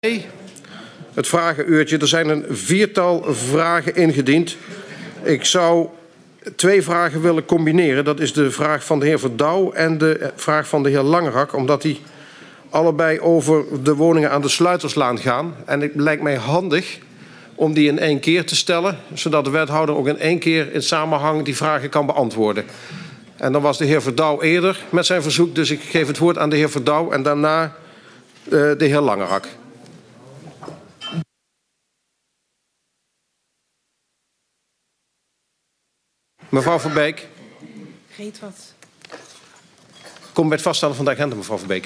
Het vragenuurtje. Er zijn een 4-tal vragen ingediend. Ik zou 2 vragen willen combineren. Dat is de vraag van de heer Verdouw en de vraag van de heer Langerak. Omdat die allebei over de woningen aan de Sluiterslaan gaan. En het lijkt mij handig om die in 1 keer te stellen. Zodat de wethouder ook in 1 keer in samenhang die vragen kan beantwoorden. En dan was de heer Verdouw eerder met zijn verzoek. Dus ik geef het woord aan de heer Verdouw en daarna de heer Langerak. Mevrouw Verbeek. Geet wat. Kom bij het vaststellen van de agenda, mevrouw Verbeek.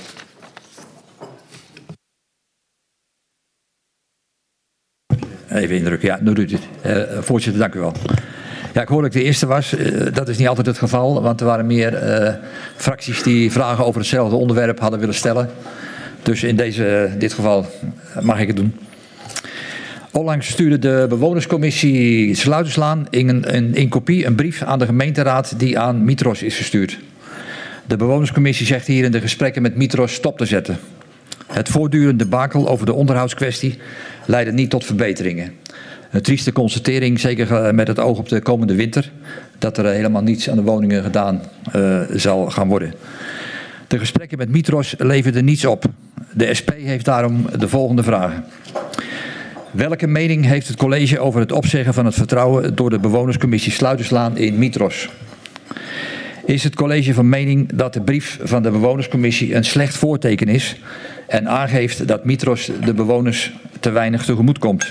Even indruk, ja, nu doet het. Voorzitter, dank u wel. Ja, ik hoor dat ik de eerste was. Dat is niet altijd het geval, want er waren meer fracties die vragen over hetzelfde onderwerp hadden willen stellen. Dus in dit geval mag ik het doen. Onlangs stuurde de bewonerscommissie Sluiterslaan in kopie een brief aan de gemeenteraad die aan Mitros is gestuurd. De bewonerscommissie zegt hier in de gesprekken met Mitros stop te zetten. Het voortdurende debakel over de onderhoudskwestie leidde niet tot verbeteringen. Een trieste constatering, zeker met het oog op de komende winter, dat er helemaal niets aan de woningen gedaan zal gaan worden. De gesprekken met Mitros leverden niets op. De SP heeft daarom de volgende vragen. Welke mening heeft het college over het opzeggen van het vertrouwen door de bewonerscommissie Sluiterslaan in Mitros? Is het college van mening dat de brief van de bewonerscommissie een slecht voorteken is en aangeeft dat Mitros de bewoners te weinig tegemoet komt?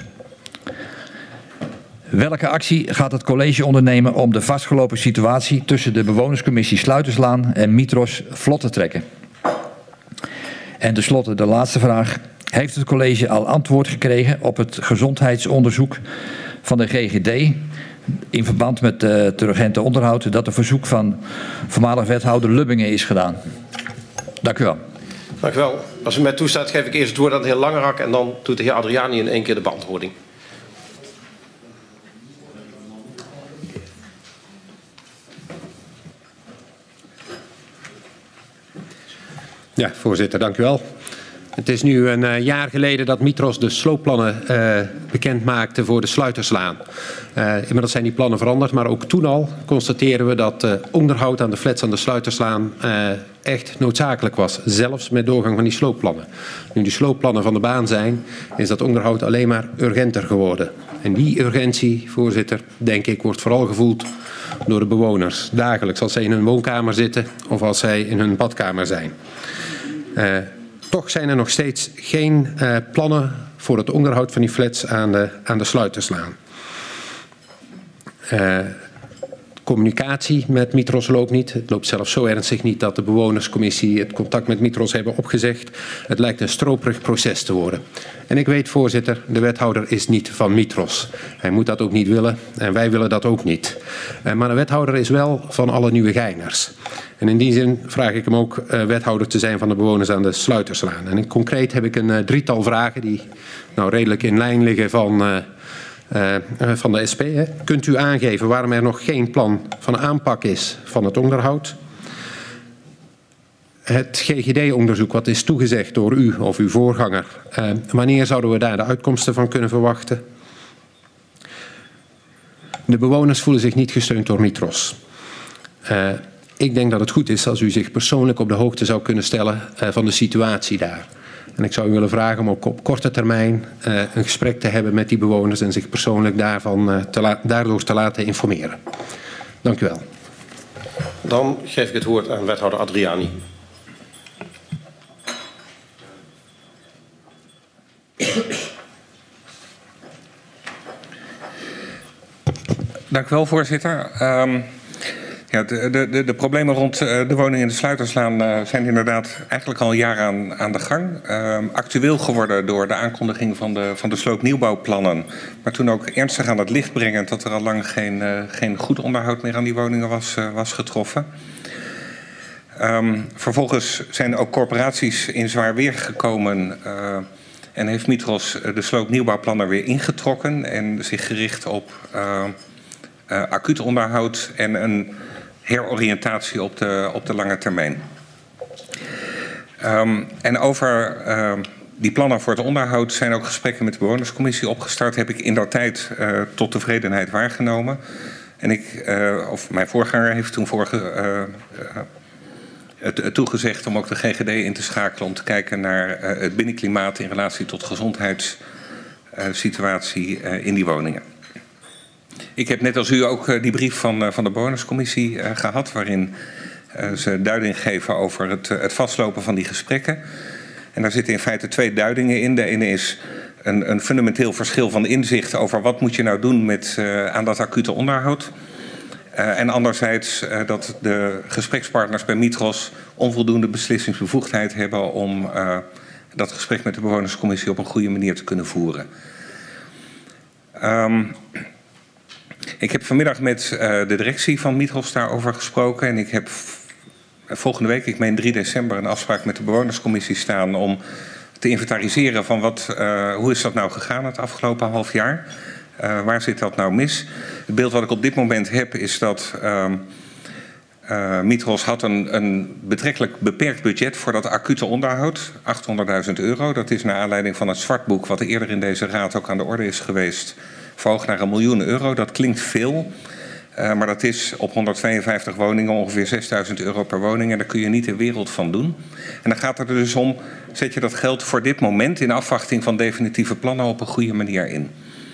Welke actie gaat het college ondernemen om de vastgelopen situatie tussen de bewonerscommissie Sluiterslaan en Mitros vlot te trekken? En tenslotte de laatste vraag. Heeft het college al antwoord gekregen op het gezondheidsonderzoek van de GGD in verband met het urgente onderhoud dat een verzoek van voormalig wethouder Lubbingen is gedaan? Dank u wel. Dank u wel. Als u mij toestaat geef ik eerst het woord aan de heer Langerak en dan doet de heer Adriani in 1 keer de beantwoording. Ja, voorzitter, dank u wel. Het is nu een jaar geleden dat Mitros de sloopplannen bekend maakte voor de Sluiterslaan. Inmiddels zijn die plannen veranderd, maar ook toen al constateren we dat onderhoud aan de flats aan de Sluiterslaan echt noodzakelijk was. Zelfs met doorgang van die sloopplannen. Nu die sloopplannen van de baan zijn, is dat onderhoud alleen maar urgenter geworden. En die urgentie, voorzitter, denk ik, wordt vooral gevoeld door de bewoners. Dagelijks als zij in hun woonkamer zitten of als zij in hun badkamer zijn. Toch zijn er nog steeds geen plannen voor het onderhoud van die flats aan de Sluiterslaan. Communicatie met Mitros loopt niet. Het loopt zelfs zo ernstig niet dat de bewonerscommissie het contact met Mitros hebben opgezegd. Het lijkt een stroperig proces te worden. En ik weet, voorzitter, de wethouder is niet van Mitros. Hij moet dat ook niet willen en wij willen dat ook niet. Maar de wethouder is wel van alle Nieuwegeiners. En in die zin vraag ik hem ook wethouder te zijn van de bewoners aan de Sluiterslaan. En concreet heb ik een 3-tal vragen die nou redelijk in lijn liggen van de SP. Hè. Kunt u aangeven waarom er nog geen plan van aanpak is van het onderhoud? Het GGD-onderzoek wat is toegezegd door u of uw voorganger. Wanneer zouden we daar de uitkomsten van kunnen verwachten? De bewoners voelen zich niet gesteund door Mitros. Ik denk dat het goed is als u zich persoonlijk op de hoogte zou kunnen stellen van de situatie daar. En ik zou u willen vragen om ook op korte termijn een gesprek te hebben met die bewoners en zich persoonlijk daardoor te laten informeren. Dank u wel. Dan geef ik het woord aan wethouder Adriani. Dank u wel, voorzitter. Ja, de problemen rond de woningen in de Sluiterslaan zijn inderdaad eigenlijk al jaren aan de gang. Actueel geworden door de aankondiging van de sloopnieuwbouwplannen. Maar toen ook ernstig aan het licht brengen dat er al lang geen goed onderhoud meer aan die woningen was getroffen. Vervolgens zijn ook corporaties in zwaar weer gekomen en heeft Mitros de sloopnieuwbouwplannen weer ingetrokken en zich gericht op acuut onderhoud en een heroriëntatie op de lange termijn. En over Die plannen voor het onderhoud zijn ook gesprekken met de bewonerscommissie opgestart. Heb ik indertijd tot tevredenheid waargenomen. En mijn voorganger heeft toen toegezegd om ook de GGD in te schakelen om te kijken naar het binnenklimaat in relatie tot gezondheidssituatie in die woningen. Ik heb net als u ook die brief van de bewonerscommissie gehad, waarin ze duiding geven over het vastlopen van die gesprekken. En daar zitten in feite 2 duidingen in. De ene is een fundamenteel verschil van inzicht over wat moet je nou doen aan dat acute onderhoud. En anderzijds dat de gesprekspartners bij Mitros onvoldoende beslissingsbevoegdheid hebben om dat gesprek met de bewonerscommissie op een goede manier te kunnen voeren. Ik heb vanmiddag met de directie van Mitros daarover gesproken. En ik heb volgende week, ik meen 3 december, een afspraak met de bewonerscommissie staan om te inventariseren van hoe is dat nou gegaan het afgelopen half jaar. Waar zit dat nou mis? Het beeld wat ik op dit moment heb is dat Mitros had een betrekkelijk beperkt budget voor dat acute onderhoud. €800.000. Dat is naar aanleiding van het zwartboek wat eerder in deze raad ook aan de orde is geweest. Verhoogd naar €1 miljoen. Dat klinkt veel. Maar dat is op 152 woningen ongeveer €6.000 per woning. En daar kun je niet de wereld van doen. En dan gaat het er dus om, zet je dat geld voor dit moment in afwachting van definitieve plannen op een goede manier in.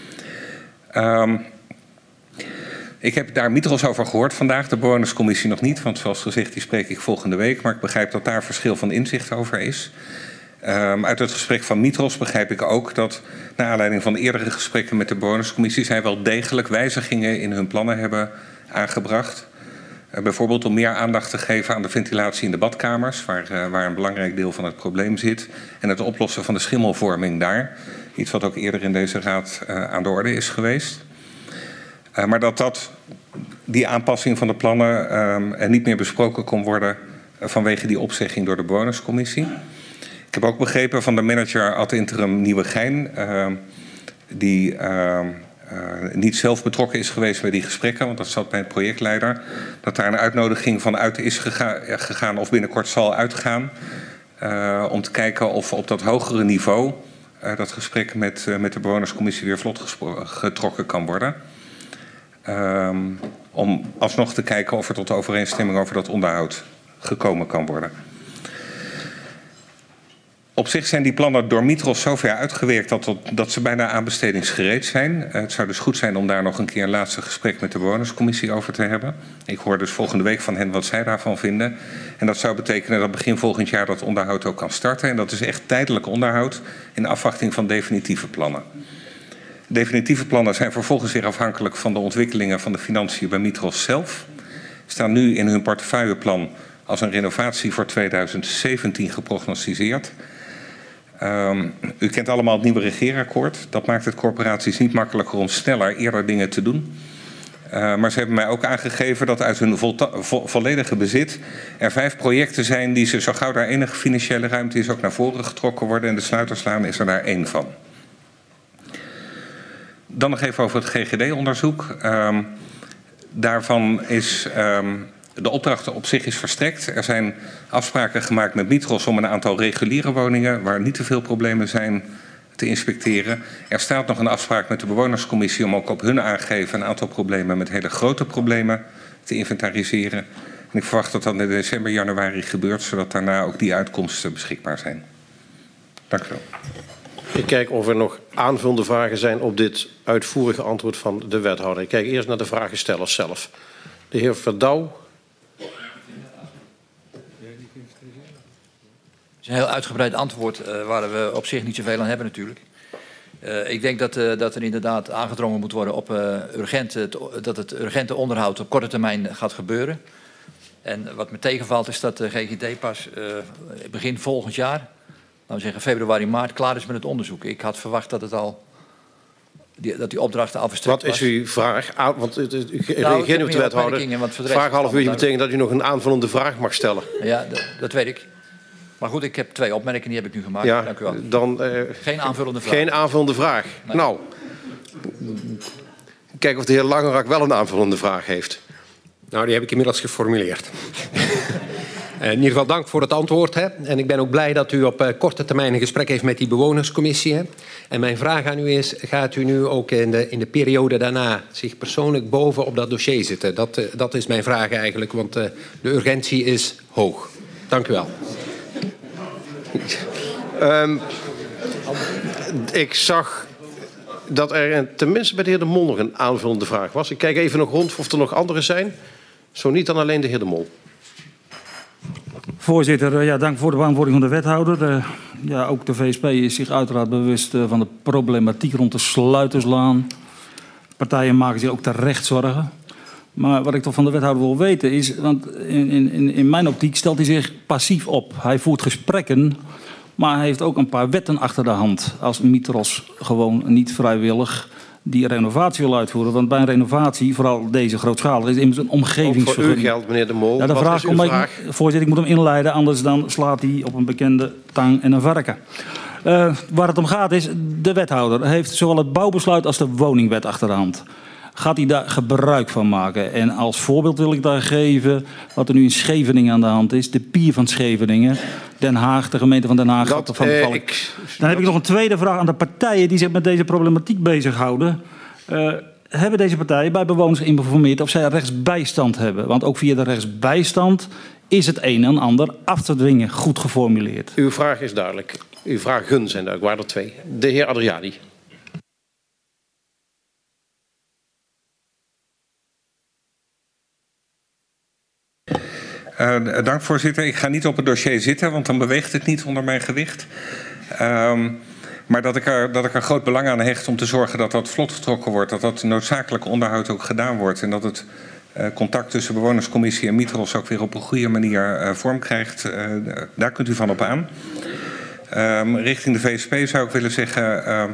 Ik heb daar Mitros over gehoord vandaag, de bewonerscommissie nog niet. Want zoals gezegd, die spreek ik volgende week. Maar ik begrijp dat daar verschil van inzicht over is. Uit het gesprek van Mitros begrijp ik ook dat naar aanleiding van eerdere gesprekken met de bewonerscommissie zij wel degelijk wijzigingen in hun plannen hebben aangebracht. Bijvoorbeeld om meer aandacht te geven aan de ventilatie in de badkamers, waar een belangrijk deel van het probleem zit. En het oplossen van de schimmelvorming daar. Iets wat ook eerder in deze raad aan de orde is geweest. Maar dat die aanpassing van de plannen niet meer besproken kon worden vanwege die opzegging door de bewonerscommissie. Ik heb ook begrepen van de manager ad interim Nieuwegein, die niet zelf betrokken is geweest bij die gesprekken, want dat zat bij het projectleider, dat daar een uitnodiging van uit is gegaan of binnenkort zal uitgaan, om te kijken of op dat hogere niveau dat gesprek met de bewonerscommissie weer vlot getrokken kan worden. Om alsnog te kijken of er tot overeenstemming over dat onderhoud gekomen kan worden. Op zich zijn die plannen door Mitros zover uitgewerkt dat ze bijna aanbestedingsgereed zijn. Het zou dus goed zijn om daar nog een keer een laatste gesprek met de bewonerscommissie over te hebben. Ik hoor dus volgende week van hen wat zij daarvan vinden. En dat zou betekenen dat begin volgend jaar dat onderhoud ook kan starten. En dat is echt tijdelijk onderhoud in afwachting van definitieve plannen. Definitieve plannen zijn vervolgens weer afhankelijk van de ontwikkelingen van de financiën bij Mitros zelf. Staan nu in hun portefeuilleplan als een renovatie voor 2017 geprognosticeerd. U kent allemaal het nieuwe regeerakkoord. Dat maakt het corporaties niet makkelijker om sneller eerder dingen te doen. Maar ze hebben mij ook aangegeven dat uit hun volledige bezit er 5 projecten zijn die ze zo gauw daar enige financiële ruimte is ook naar voren getrokken worden. En de Sluiterslaan is er daar 1 van. Dan nog even over het GGD-onderzoek. Daarvan is de opdracht op zich is verstrekt. Er zijn afspraken gemaakt met Mitros om een aantal reguliere woningen waar niet te veel problemen zijn te inspecteren. Er staat nog een afspraak met de bewonerscommissie om ook op hun aangeven een aantal problemen met hele grote problemen te inventariseren. En ik verwacht dat dat in december, januari gebeurt, zodat daarna ook die uitkomsten beschikbaar zijn. Dank u wel. Ik kijk of er nog aanvullende vragen zijn op dit uitvoerige antwoord van de wethouder. Ik kijk eerst naar de vragenstellers zelf. De heer Verdouw. Het is een heel uitgebreid antwoord waar we op zich niet zoveel aan hebben natuurlijk. Ik denk dat er inderdaad aangedrongen moet worden op dat het urgente onderhoud op korte termijn gaat gebeuren. En wat me tegenvalt is dat de GGD pas begin volgend jaar, laten we zeggen februari, maart, klaar is met het onderzoek. Ik had verwacht dat dat die opdracht al verstrekt was. Wat is uw vraag? Want u reageert nu op de wethouder. Vraag half uur betekent dat u nog een aanvullende vraag mag stellen. Ja, dat weet ik. Maar goed, ik heb 2 opmerkingen, die heb ik nu gemaakt. Ja, dank u wel. Dan, geen aanvullende vraag. Geen aanvullende vraag. Nee. Nou, kijk of de heer Langerak wel een aanvullende vraag heeft. Nou, die heb ik inmiddels geformuleerd. In ieder geval dank voor het antwoord. Hè. En ik ben ook blij dat u op korte termijn een gesprek heeft met die bewonerscommissie. Hè. En mijn vraag aan u is, gaat u nu ook in de periode daarna zich persoonlijk boven op dat dossier zitten? Dat is mijn vraag eigenlijk, want de urgentie is hoog. Dank u wel. Ik zag dat er tenminste bij de heer De Mol nog een aanvullende vraag was. Ik kijk even nog rond of er nog anderen zijn. Zo niet dan alleen de heer De Mol. Voorzitter, ja, dank voor de beantwoording van de wethouder. Ja, ook de VSP is zich uiteraard bewust van de problematiek rond de Sluiterslaan. Partijen maken zich ook terecht zorgen. Maar wat ik toch van de wethouder wil weten is, want in mijn optiek stelt hij zich passief op. Hij voert gesprekken, maar hij heeft ook een paar wetten achter de hand. Als Mitros gewoon niet vrijwillig die renovatie wil uitvoeren. Want bij een renovatie, vooral deze grootschalige, is immers een omgevingsvergunning. Voor uw geld, meneer De Mol. Ja, de vraag, voorzitter, ik moet hem inleiden, anders dan slaat hij op een bekende tang en een varken. Waar het om gaat is, de wethouder heeft zowel het bouwbesluit als de woningwet achter de hand. Gaat hij daar gebruik van maken? En als voorbeeld wil ik daar geven wat er nu in Scheveningen aan de hand is. De pier van Scheveningen, Den Haag, de gemeente van Den Haag. Dan heb ik nog een tweede vraag aan de partijen die zich met deze problematiek bezighouden. Hebben deze partijen bij bewoners geïnformeerd of zij rechtsbijstand hebben? Want ook via de rechtsbijstand is het een en ander af te dwingen, goed geformuleerd. Uw vraag is duidelijk. Uw vragen zijn duidelijk. Waren er twee. De heer Adriani. Dank, voorzitter. Ik ga niet op het dossier zitten, want dan beweegt het niet onder mijn gewicht. Maar dat ik er groot belang aan hecht om te zorgen dat dat vlot getrokken wordt. Dat dat noodzakelijk onderhoud ook gedaan wordt. En dat het contact tussen bewonerscommissie en Mitros ook weer op een goede manier vorm krijgt. Daar kunt u van op aan. Richting de VSP zou ik willen zeggen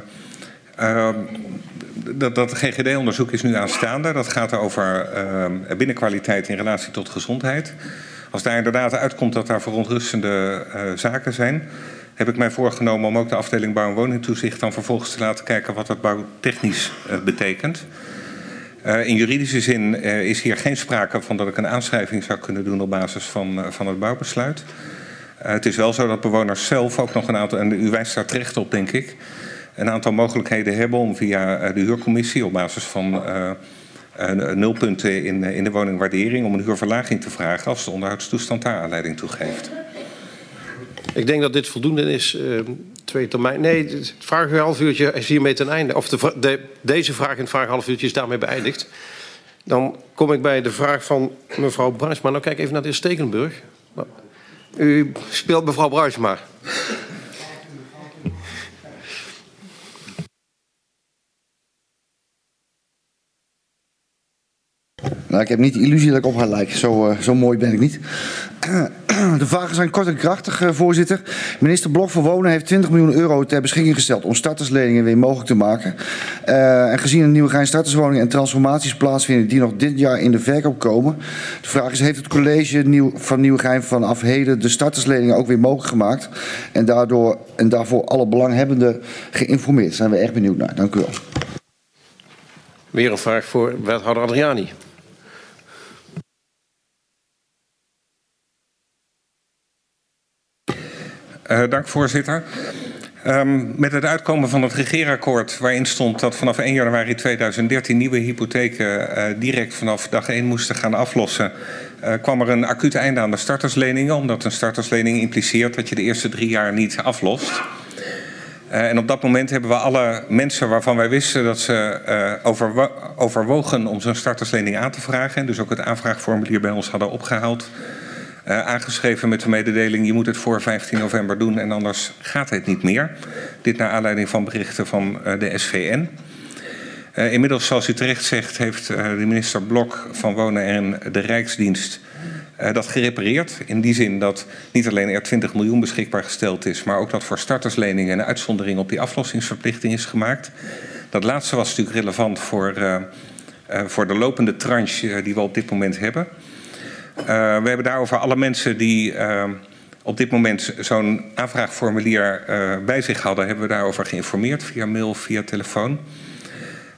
dat GGD-onderzoek is nu aanstaande. Dat gaat over binnenkwaliteit in relatie tot gezondheid. Als daar inderdaad uitkomt dat daar verontrustende zaken zijn, heb ik mij voorgenomen om ook de afdeling bouw- en woningtoezicht dan vervolgens te laten kijken wat dat bouwtechnisch betekent. In juridische zin is hier geen sprake van dat ik een aanschrijving zou kunnen doen op basis van het bouwbesluit. Het is wel zo dat bewoners zelf ook nog een aantal, en u wijst daar terecht op denk ik, een aantal mogelijkheden hebben om via de huurcommissie op basis van nulpunten in de woningwaardering om een huurverlaging te vragen als de onderhoudstoestand daar aanleiding toe geeft. Ik denk dat dit voldoende is. 2 termijn. Nee, het vragenhalf uurtje is hiermee ten einde. Of deze vraag in het vragenhalf uurtje is daarmee beëindigd. Dan kom ik bij de vraag van mevrouw Bruinsma. Nou, kijk even naar de heer Stekelenburg. U speelt mevrouw Bruinsma. Nou, ik heb niet de illusie dat ik op haar lijk. Zo mooi ben ik niet. De vragen zijn kort en krachtig, voorzitter. Minister Blok voor Wonen heeft 20 miljoen euro ter beschikking gesteld om startersleningen weer mogelijk te maken. En gezien de Nieuwegein starterswoningen en transformaties plaatsvinden die nog dit jaar in de verkoop komen. De vraag is, heeft het college van Nieuwegein vanaf heden de startersleningen ook weer mogelijk gemaakt? En daarvoor alle belanghebbenden geïnformeerd? Daar zijn we erg benieuwd naar. Dank u wel. Weer een vraag voor wethouder Adriani. Dank, voorzitter. Met het uitkomen van het regeerakkoord waarin stond dat vanaf 1 januari 2013 nieuwe hypotheken direct vanaf dag 1 moesten gaan aflossen, kwam er een acuut einde aan de startersleningen, omdat een starterslening impliceert dat je de eerste 3 jaar niet aflost. En op dat moment hebben we alle mensen waarvan wij wisten dat ze overwogen om zo'n starterslening aan te vragen, en dus ook het aanvraagformulier bij ons hadden opgehaald, aangeschreven met de mededeling: je moet het voor 15 november doen en anders gaat het niet meer. Dit naar aanleiding van berichten van de SVN. Inmiddels, zoals u terecht zegt, heeft de minister Blok van Wonen en de Rijksdienst dat gerepareerd. In die zin dat niet alleen er 20 miljoen beschikbaar gesteld is, maar ook dat voor startersleningen een uitzondering op die aflossingsverplichting is gemaakt. Dat laatste was natuurlijk relevant voor de lopende tranche die we op dit moment hebben. We hebben daarover alle mensen die op dit moment zo'n aanvraagformulier bij zich hadden, hebben we daarover geïnformeerd via mail, via telefoon.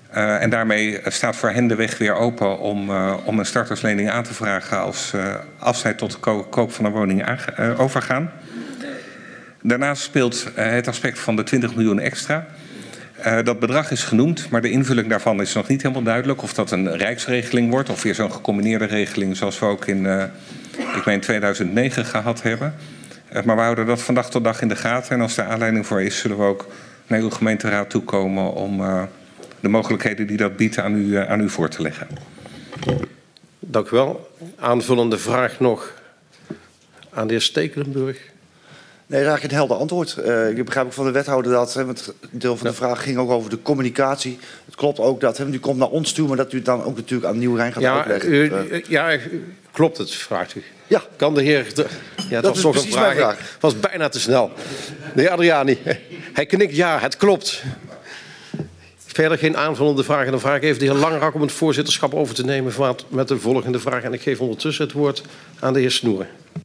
En daarmee staat voor hen de weg weer open om een starterslening aan te vragen als zij tot de koop van een woning overgaan. Daarnaast speelt het aspect van de 20 miljoen extra. Dat bedrag is genoemd, maar de invulling daarvan is nog niet helemaal duidelijk. Of dat een rijksregeling wordt of weer zo'n gecombineerde regeling zoals we ook in 2009 gehad hebben. Maar we houden dat van dag tot dag in de gaten. En als er aanleiding voor is, zullen we ook naar uw gemeenteraad toekomen om de mogelijkheden die dat biedt aan u voor te leggen. Dank u wel. Aanvullende vraag nog aan de heer Stekelenburg. Nee, daar heb ik een helder antwoord. Ik begrijp ook van de wethouder dat, want een deel van de vraag ging ook over de communicatie. Het klopt ook dat, u komt naar ons toe, maar dat u het dan ook natuurlijk aan Nieuwegein gaat uitleggen. Klopt het, vraagt u. Ja. Kan de heer... Ja, dat was toch een vraag. Het was bijna te snel. De heer Adriani, hij knikt ja, het klopt. Verder geen aanvullende vragen. Dan vraag ik even de heer Langerak om het voorzitterschap over te nemen met de volgende vraag. En ik geef ondertussen het woord aan de heer Snoeren.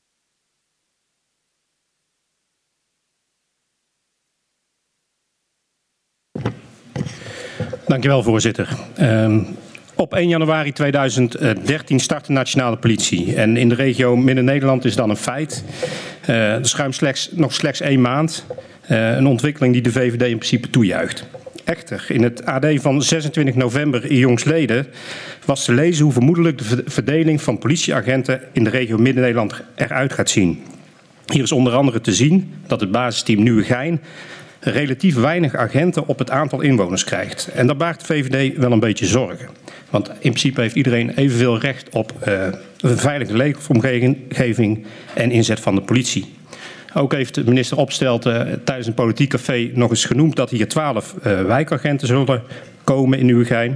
Dank u wel, voorzitter. Op 1 januari 2013 start de nationale politie. En in de regio Midden-Nederland is dan een feit. Nog slechts 1 maand. Een ontwikkeling die de VVD in principe toejuicht. Echter, in het AD van 26 november jongstleden was te lezen hoe vermoedelijk de verdeling van politieagenten in de regio Midden-Nederland eruit gaat zien. Hier is onder andere te zien dat het basisteam Nieuwegein relatief weinig agenten op het aantal inwoners krijgt. En dat baart de VVD wel een beetje zorgen. Want in principe heeft iedereen evenveel recht op een veilige leefomgeving en inzet van de politie. Ook heeft de minister Opstelten tijdens een politiek café nog eens genoemd dat hier 12 wijkagenten zullen komen in Nieuwegein.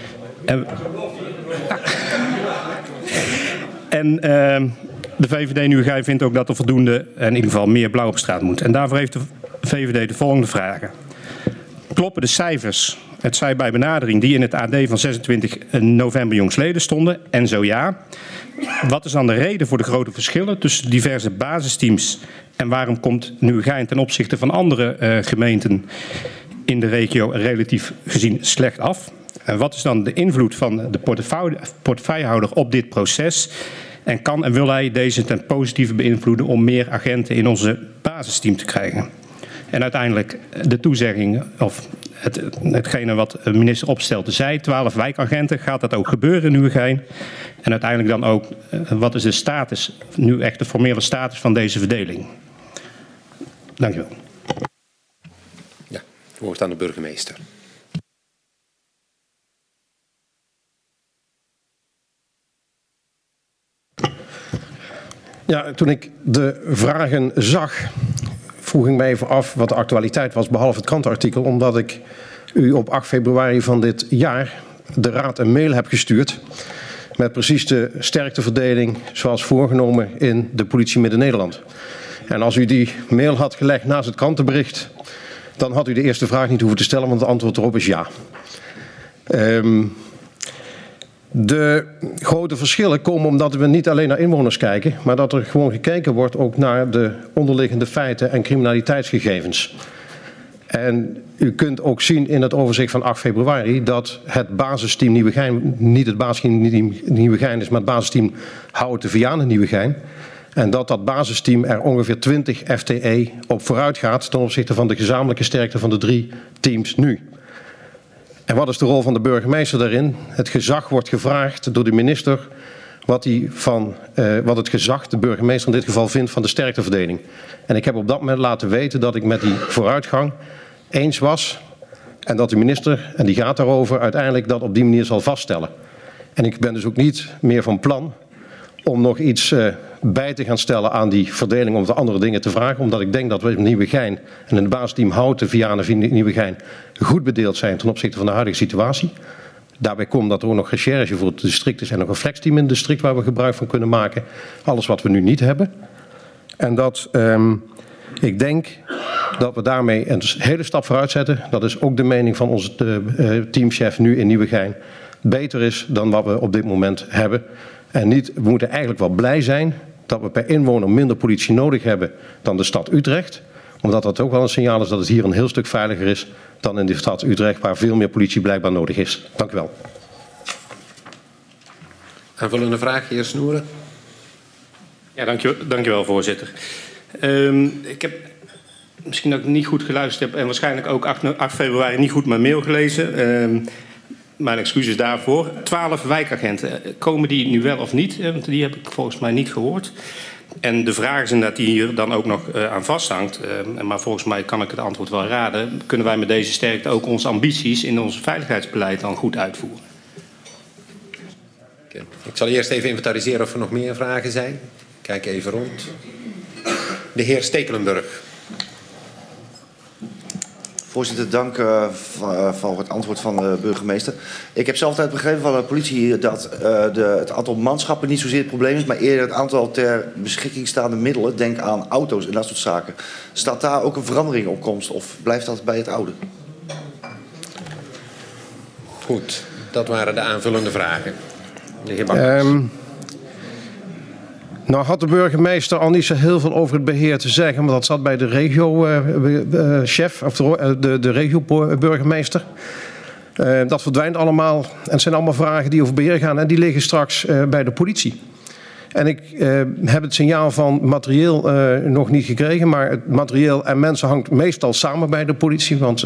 En de VVD Nieuwegein vindt ook dat er voldoende, in ieder geval meer blauw op straat moet. En daarvoor heeft de VVD de volgende vragen. Kloppen de cijfers, het zij bij benadering, die in het AD van 26 november jongstleden stonden? En zo ja, wat is dan de reden voor de grote verschillen tussen diverse basisteams? En waarom komt Nieuwegein ten opzichte van andere gemeenten in de regio relatief gezien slecht af? En wat is dan de invloed van de portefeuillehouder op dit proces? En kan en wil hij deze ten positieve beïnvloeden om meer agenten in onze basisteam te krijgen? En uiteindelijk de toezegging, of hetgene wat minister Opstelten zei, 12 wijkagenten, gaat dat ook gebeuren in Nieuwegein? En uiteindelijk dan ook, wat is de status, nu echt de formele status van deze verdeling? Dank u wel. Ja, het woord aan de burgemeester. Ja, toen ik de vragen zag, vroeg ik me even af wat de actualiteit was, behalve het krantenartikel, omdat ik u op 8 februari van dit jaar de Raad een mail heb gestuurd met precies de sterkteverdeling zoals voorgenomen in de politie Midden-Nederland. En als u die mail had gelegd naast het krantenbericht, dan had u de eerste vraag niet hoeven te stellen, want het antwoord erop is ja. De grote verschillen komen omdat we niet alleen naar inwoners kijken, maar dat er gewoon gekeken wordt ook naar de onderliggende feiten en criminaliteitsgegevens. En u kunt ook zien in het overzicht van 8 februari dat het basisteam Nieuwegein niet het basisteam Nieuwegein is, maar het basisteam Houwelten-Vianen Nieuwegein. En dat basisteam er ongeveer 20 FTE op vooruit gaat ten opzichte van de gezamenlijke sterkte van de 3 teams nu. En wat is de rol van de burgemeester daarin? Het gezag wordt gevraagd door de minister wat het gezag, de burgemeester in dit geval, vindt van de sterkteverdeling. En ik heb op dat moment laten weten dat ik met die vooruitgang eens was en dat de minister, en die gaat daarover, uiteindelijk dat op die manier zal vaststellen. En ik ben dus ook niet meer van plan om nog iets bij te gaan stellen aan die verdeling om de andere dingen te vragen. Omdat ik denk dat we in Nieuwegein en in het basisteam Houwelten-Vianen Nieuwegein goed bedeeld zijn ten opzichte van de huidige situatie. Daarbij komt dat er ook nog recherche voor het district is en nog een flexteam in het district waar we gebruik van kunnen maken. Alles wat we nu niet hebben. En dat ik denk dat we daarmee een hele stap vooruit zetten. Dat is ook de mening van onze teamchef nu in Nieuwegein. Beter is dan wat we op dit moment hebben. En we moeten eigenlijk wel blij zijn dat we per inwoner minder politie nodig hebben dan de stad Utrecht. Omdat dat ook wel een signaal is dat het hier een heel stuk veiliger is dan in de stad Utrecht, waar veel meer politie blijkbaar nodig is. Dank u wel. Aanvullende vraag, heer Snoeren. Ja, dank u wel, voorzitter. Ik heb misschien dat ik niet goed geluisterd heb en waarschijnlijk ook 8 februari niet goed mijn mail gelezen. Mijn excuses daarvoor. 12 wijkagenten, komen die nu wel of niet? Want die heb ik volgens mij niet gehoord. En de vraag is inderdaad die hier dan ook nog aan vasthangt. Maar volgens mij kan ik het antwoord wel raden. Kunnen wij met deze sterkte ook onze ambities in ons veiligheidsbeleid dan goed uitvoeren? Okay. Ik zal eerst even inventariseren of er nog meer vragen zijn. Kijk even rond. De heer Stekelenburg. Voorzitter, dank voor het antwoord van de burgemeester. Ik heb zelf altijd begrepen van de politie dat het aantal manschappen niet zozeer het probleem is, maar eerder het aantal ter beschikking staande middelen. Denk aan auto's en dat soort zaken. Staat daar ook een verandering op komst of blijft dat bij het oude? Goed, dat waren de aanvullende vragen. De heer Bakkers. Nou had de burgemeester al niet zo heel veel over het beheer te zeggen, maar dat zat bij de regio-chef, of de regio-burgemeester. Dat verdwijnt allemaal en het zijn allemaal vragen die over beheer gaan en die liggen straks bij de politie. En ik heb het signaal van materieel nog niet gekregen, maar het materieel en mensen hangt meestal samen bij de politie, want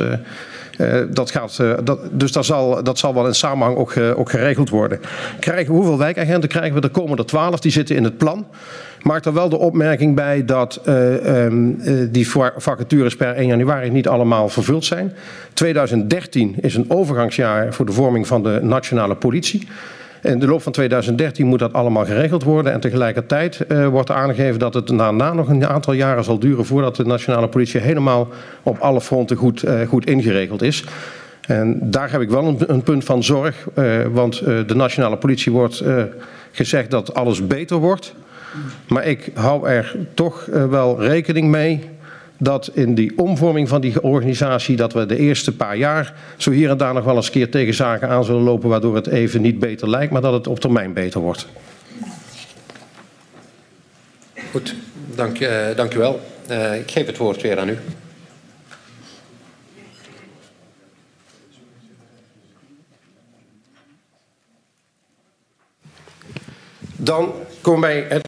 dus dat zal wel in samenhang ook geregeld worden. Hoeveel wijkagenten krijgen we? Er komen er 12, die zitten in het plan. Maak er wel de opmerking bij dat die vacatures per 1 januari niet allemaal vervuld zijn. 2013 is een overgangsjaar voor de vorming van de nationale politie. In de loop van 2013 moet dat allemaal geregeld worden. En tegelijkertijd wordt er aangegeven dat het daarna nog een aantal jaren zal duren voordat de nationale politie helemaal op alle fronten goed ingeregeld is. En daar heb ik wel een punt van zorg. Want de nationale politie wordt gezegd dat alles beter wordt. Maar ik hou er toch wel rekening mee dat in die omvorming van die organisatie, dat we de eerste paar jaar zo hier en daar nog wel eens een keer tegen zaken aan zullen lopen, waardoor het even niet beter lijkt, maar dat het op termijn beter wordt. Goed, dank u wel. Ik geef het woord weer aan u. Dan komen wij